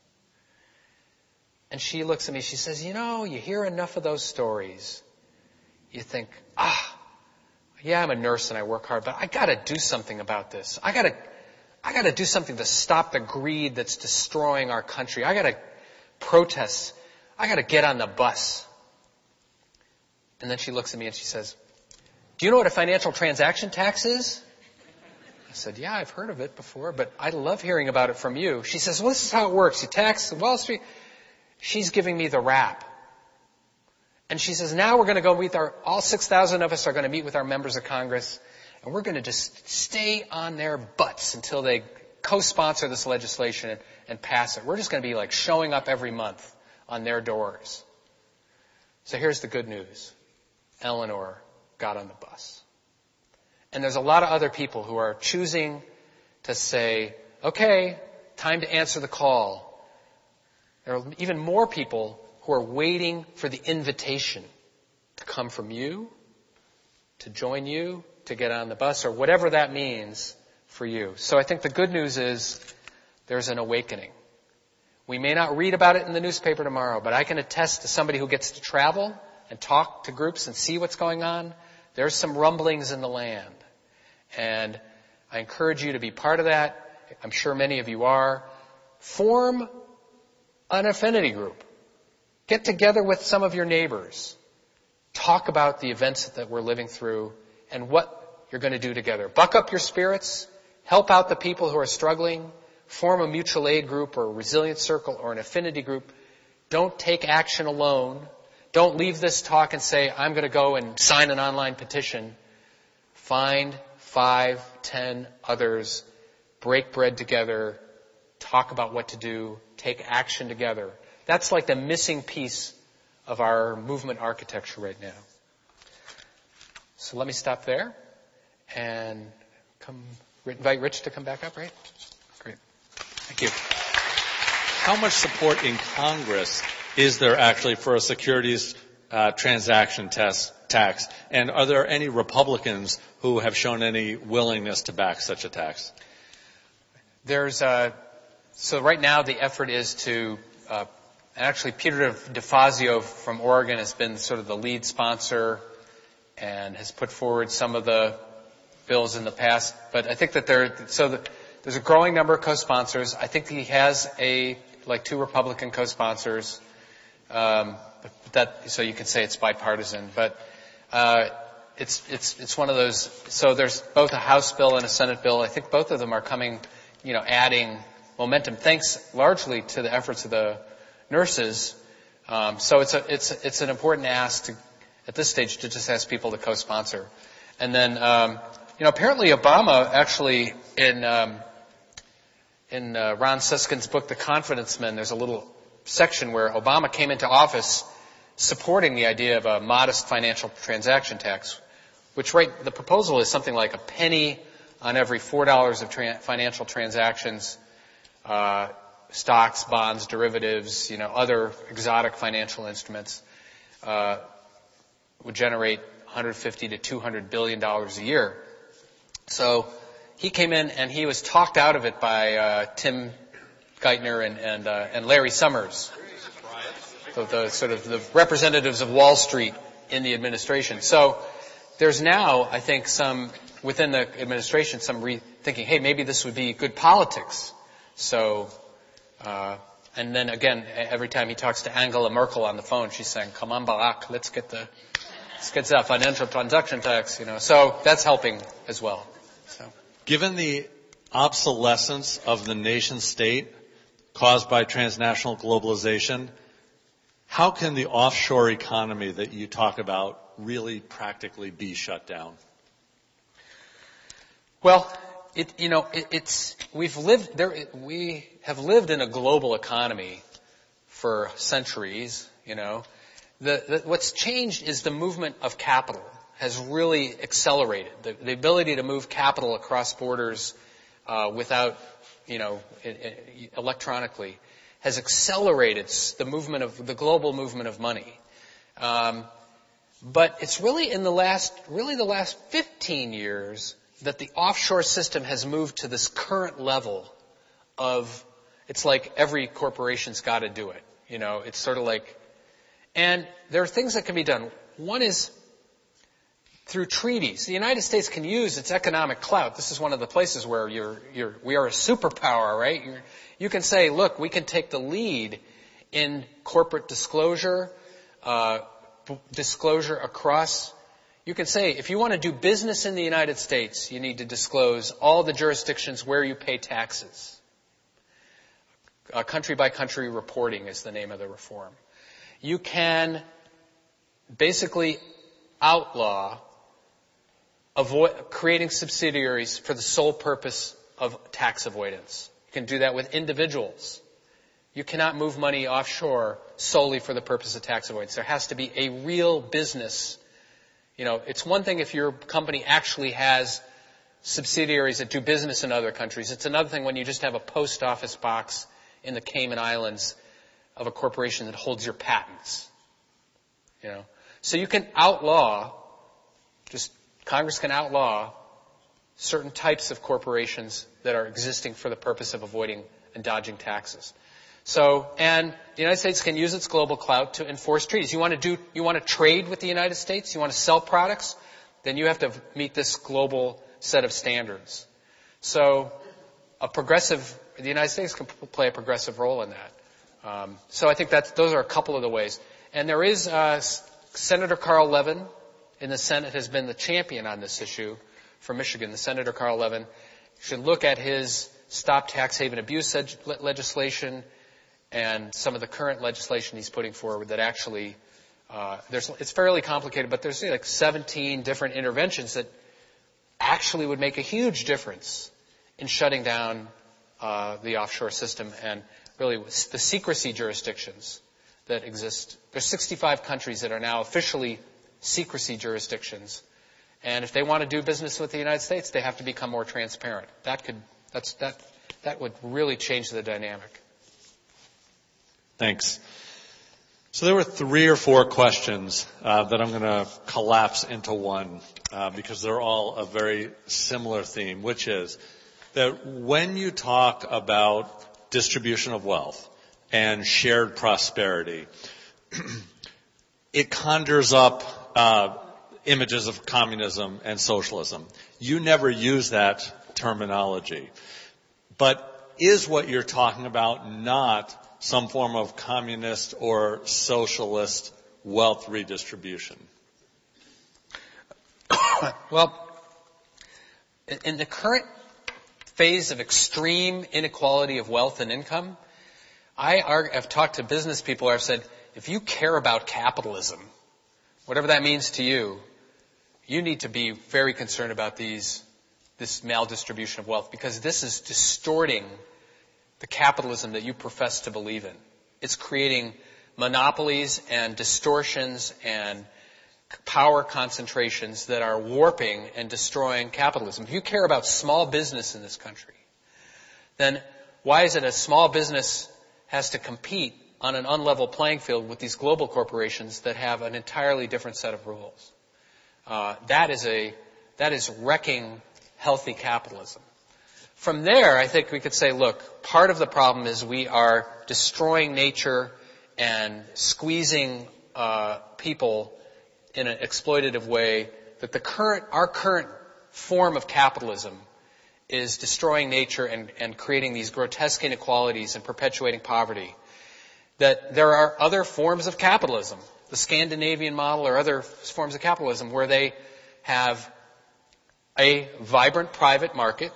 And she looks at me, she says, you know, you hear enough of those stories. You think, ah, yeah, I'm a nurse and I work hard, but I gotta do something about this. I gotta, I gotta do something to stop the greed that's destroying our country. I gotta protest. I gotta get on the bus. And then she looks at me and she says, do you know what a financial transaction tax is? I said, yeah, I've heard of it before, but I love hearing about it from you. She says, well, this is how it works. You tax Wall Street. She's giving me the rap. And she says, now we're going to go meet our, all six thousand of us are going to meet with our members of Congress, and we're going to just stay on their butts until they co-sponsor this legislation and, and pass it. We're just going to be like showing up every month on their doors. So here's the good news. Eleanor got on the bus. And there's a lot of other people who are choosing to say, okay, time to answer the call. There are even more people who are waiting for the invitation to come from you, to join you, to get on the bus, or whatever that means for you. So I think the good news is there's an awakening. We may not read about it in the newspaper tomorrow, but I can attest to somebody who gets to travel and talk to groups and see what's going on. There's some rumblings in the land. And I encourage you to be part of that. I'm sure many of you are. Form an affinity group. Get together with some of your neighbors. Talk about the events that we're living through and what you're going to do together. Buck up your spirits. Help out the people who are struggling. Form a mutual aid group or a resilience circle or an affinity group. Don't take action alone. Don't leave this talk and say, I'm going to go and sign an online petition. Find five, ten others. Break bread together. Talk about what to do. Take action together. That's like the missing piece of our movement architecture right now. So let me stop there and come invite Rich to come back up, right? Great. Thank you. how much support in Congress is there actually for a securities uh, transaction test, tax? And are there any Republicans who have shown any willingness to back such a tax? There's uh, so right now the effort is to uh, actually Peter DeFazio from Oregon has been sort of the lead sponsor and has put forward some of the bills in the past. But I think that there so the, there's a growing number of co-sponsors. I think he has a like two Republican co-sponsors. Um, that so you could say it's bipartisan, but uh, it's it's it's one of those. So there's both a House bill and a Senate bill. I think both of them are coming, you know, adding momentum, thanks largely to the efforts of the nurses. Um, so it's a it's it's an important ask to, at this stage, to just ask people to co-sponsor, and then um, you know apparently Obama actually in um, in uh, Ron Susskind's book The Confidence Men, there's a little section where Obama came into office supporting the idea of a modest financial transaction tax, which right the proposal is something like a penny on every four dollars of tra- financial transactions, uh, stocks, bonds, derivatives, you know, other exotic financial instruments, uh, would generate one hundred fifty to two hundred billion dollars a year. So he came in and he was talked out of it by uh, Tim Geithner and and, uh, and Larry Summers, the, the sort of the representatives of Wall Street in the administration. So there's now, I think, some within the administration, some rethinking. Hey, maybe this would be good politics. So, uh, and then again, every time he talks to Angela Merkel on the phone, she's saying, "Come on, Barack, let's get the let's get that financial transaction tax." You know, so that's helping as well. So, given the obsolescence of the nation state caused by transnational globalization, how can the offshore economy that you talk about really practically be shut down? Well, it, you know, it, it's, we've lived there, we have lived in a global economy for centuries, you know. The, the, what's changed is the movement of capital has really accelerated. The, the ability to move capital across borders, uh, without, you know, it, it, electronically has accelerated the movement of, the global movement of money. Um, but it's really in the last, really the last fifteen years that the offshore system has moved to this current level of, it's like every corporation's got to do it. You know, it's sort of like, and there are things that can be done. One is through treaties. The United States can use its economic clout. This is one of the places where you're, you're, we are a superpower, right? You're, you can say, look, we can take the lead in corporate disclosure, uh, disclosure across. You can say, if you want to do business in the United States, you need to disclose all the jurisdictions where you pay taxes. Uh, country-by-country reporting is the name of the reform. You can basically outlaw avoid, creating subsidiaries for the sole purpose of tax avoidance. You can do that with individuals. You cannot move money offshore solely for the purpose of tax avoidance. There has to be a real business. You know, it's one thing if your company actually has subsidiaries that do business in other countries. It's another thing when you just have a post office box in the Cayman Islands of a corporation that holds your patents. You know, so you can outlaw, just Congress can outlaw certain types of corporations that are existing for the purpose of avoiding and dodging taxes. So, and the United States can use its global clout to enforce treaties. You want to do, you want to trade with the United States? You want to sell products? Then you have to meet this global set of standards. So, a progressive, the United States can play a progressive role in that. Um, so I think that's, those are a couple of the ways. And there is, uh, Senator Carl Levin in the Senate has been the champion on this issue from Michigan. The Senator Carl Levin should look at his Stop Tax Haven Abuse legislation and some of the current legislation he's putting forward that actually, uh, there's, it's fairly complicated, but there's like seventeen different interventions that actually would make a huge difference in shutting down, uh, the offshore system and really the secrecy jurisdictions that exist. There's sixty-five countries that are now officially secrecy jurisdictions. And if they want to do business with the United States, they have to become more transparent. That could, that's, that, that would really change the dynamic. Thanks. So there were three or four questions uh, that I'm going to collapse into one uh, because they're all a very similar theme, which is that when you talk about distribution of wealth and shared prosperity, it conjures up uh, images of communism and socialism. You never use that terminology. But is what you're talking about not some form of communist or socialist wealth redistribution? Well, in the current phase of extreme inequality of wealth and income, I argue, I've talked to business people who have said, if you care about capitalism, whatever that means to you, you need to be very concerned about these, this maldistribution of wealth, because this is distorting the capitalism that you profess to believe in. It's creating monopolies and distortions and power concentrations that are warping and destroying capitalism. If you care about small business in this country, then why is it a small business has to compete on an unlevel playing field with these global corporations that have an entirely different set of rules? Uh, that is a that is wrecking healthy capitalism. From there, I think we could say, look, part of the problem is we are destroying nature and squeezing uh, people in an exploitative way. That the current, our current form of capitalism is destroying nature and, and creating these grotesque inequalities and perpetuating poverty. That there are other forms of capitalism, the Scandinavian model or other forms of capitalism, where they have a vibrant private market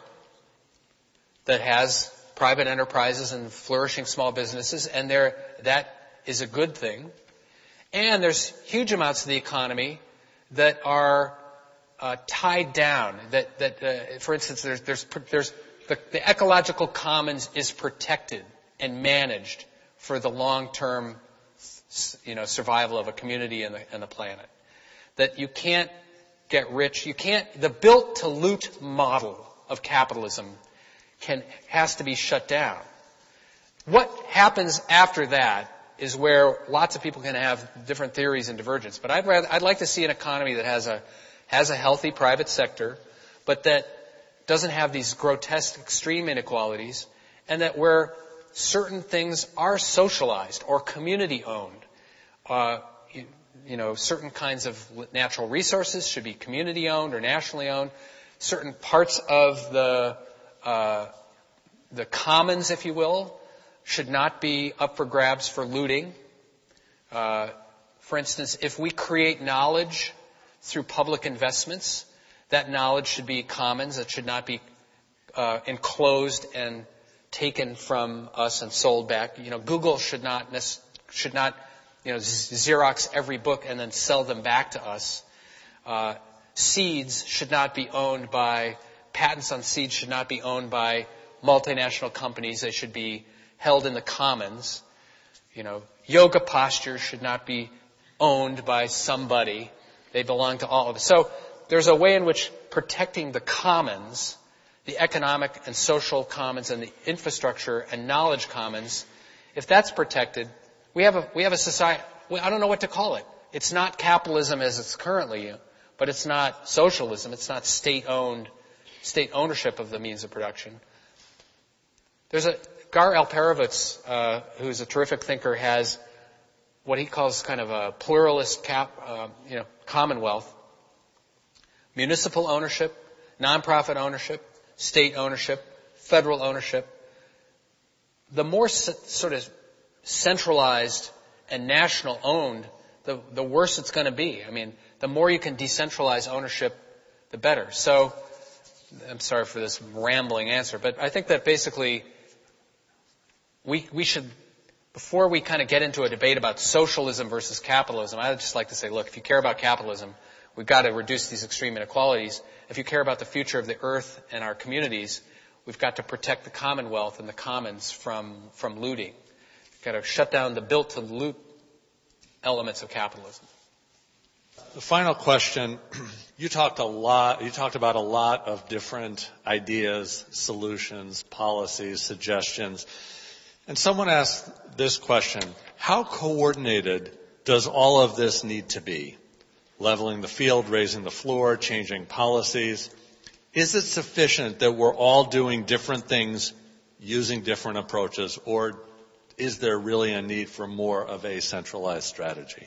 that has private enterprises and flourishing small businesses, and there, that is a good thing. And there's huge amounts of the economy that are uh, tied down. That, that uh, for instance, there's, there's, there's the, the ecological commons is protected and managed for the long-term, you know, survival of a community and the, and the planet. That you can't get rich. You can't. The built-to-loot model of capitalism can has to be shut down. What happens after that is where lots of people can have different theories and divergence. But I'd rather I'd like to see an economy that has a has a healthy private sector, but that doesn't have these grotesque extreme inequalities, and that where certain things are socialized or community owned. Uh, you, you know, certain kinds of natural resources should be community owned or nationally owned. Certain parts of the uh, the commons, if you will, should not be up for grabs for looting. Uh, for instance, if we create knowledge through public investments, that knowledge should be commons. It should not be uh, enclosed and taken from us and sold back. You know, Google should not should not you know Xerox every book and then sell them back to us. Uh, seeds should not be owned by patents on seeds should not be owned by multinational companies. They should be held in the commons. You know, yoga postures should not be owned by somebody. They belong to all of us. So there's a way in which protecting the commons, the economic and social commons and the infrastructure and knowledge commons, if that's protected, we have a, we have a society, I don't know what to call it. It's not capitalism as it's currently, but it's not socialism. It's not state-owned, state ownership of the means of production. There's a, Gar Alperovitz, uh, who's a terrific thinker, has what he calls kind of a pluralist cap, uh, you know, commonwealth. Municipal ownership, nonprofit ownership, state ownership, federal ownership. The more c- sort of centralized and national owned, the, the worse it's going to be. I mean, the more you can decentralize ownership, the better. So, I'm sorry for this rambling answer, but I think that basically we we should, before we kind of get into a debate about socialism versus capitalism, I would just like to say, look, if you care about capitalism, we've got to reduce these extreme inequalities. If you care about the future of the earth and our communities, we've got to protect the commonwealth and the commons from, from looting. We've got to shut down the built-to-loot elements of capitalism. The final question, you talked a lot, you talked about a lot of different ideas, solutions, policies, suggestions. And someone asked this question: how coordinated does all of this need to be? Leveling the field, raising the floor, changing policies. Is it sufficient that we're all doing different things, using different approaches, or is there really a need for more of a centralized strategy?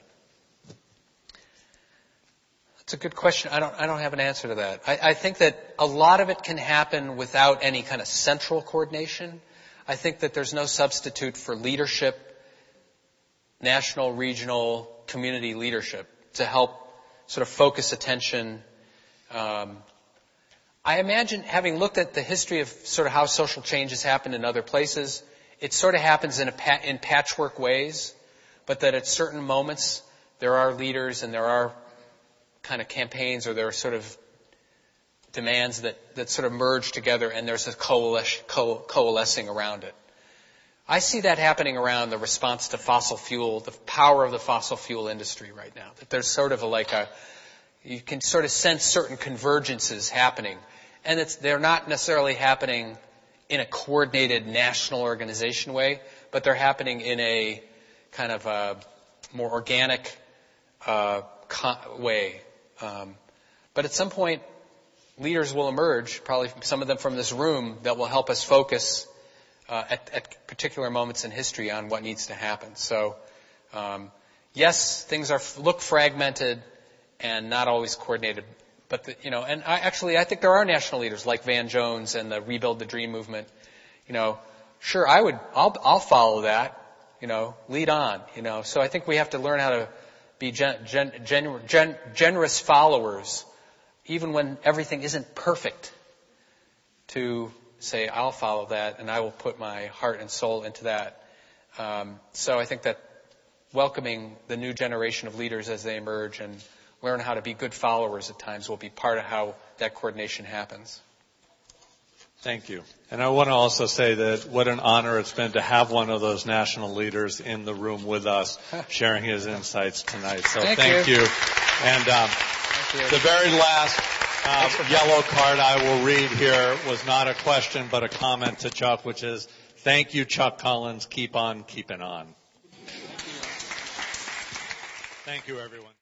That's a good question. I don't, I don't have an answer to that. I, I think that a lot of it can happen without any kind of central coordination. I think that there's no substitute for leadership, national, regional, community leadership to help sort of focus attention. Um, I imagine, having looked at the history of sort of how social change has happened in other places, it sort of happens in a pa- in patchwork ways, but that at certain moments there are leaders and there are kind of campaigns, or there are sort of demands that, that sort of merge together, and there's a coalesce, co- coalescing around it. I see that happening around the response to fossil fuel, the power of the fossil fuel industry right now. That there's sort of a, like a, you can sort of sense certain convergences happening, and it's, they're not necessarily happening in a coordinated national organization way, but they're happening in a kind of a more organic uh, co- way. Um, but at some point, leaders will emerge, probably some of them from this room, that will help us focus uh, at, at particular moments in history on what needs to happen. So, um, yes, things are look fragmented and not always coordinated. But the, you know, and I, actually, I think there are national leaders like Van Jones and the Rebuild the Dream movement. You know, sure, I would, I'll, I'll follow that. You know, lead on. You know, so I think we have to learn how to be gen, gen, gen, gen, generous followers, even when everything isn't perfect, to say, I'll follow that and I will put my heart and soul into that. Um, so I think that welcoming the new generation of leaders as they emerge and learn how to be good followers at times will be part of how that coordination happens. Thank you. And I want to also say that what an honor it's been to have one of those national leaders in the room with us sharing his insights tonight. So thank, thank you. you. And um, thank you. The very last uh, yellow card I will read here was not a question but a comment to Chuck, which is, thank you, Chuck Collins. Keep on keeping on. Thank you, everyone.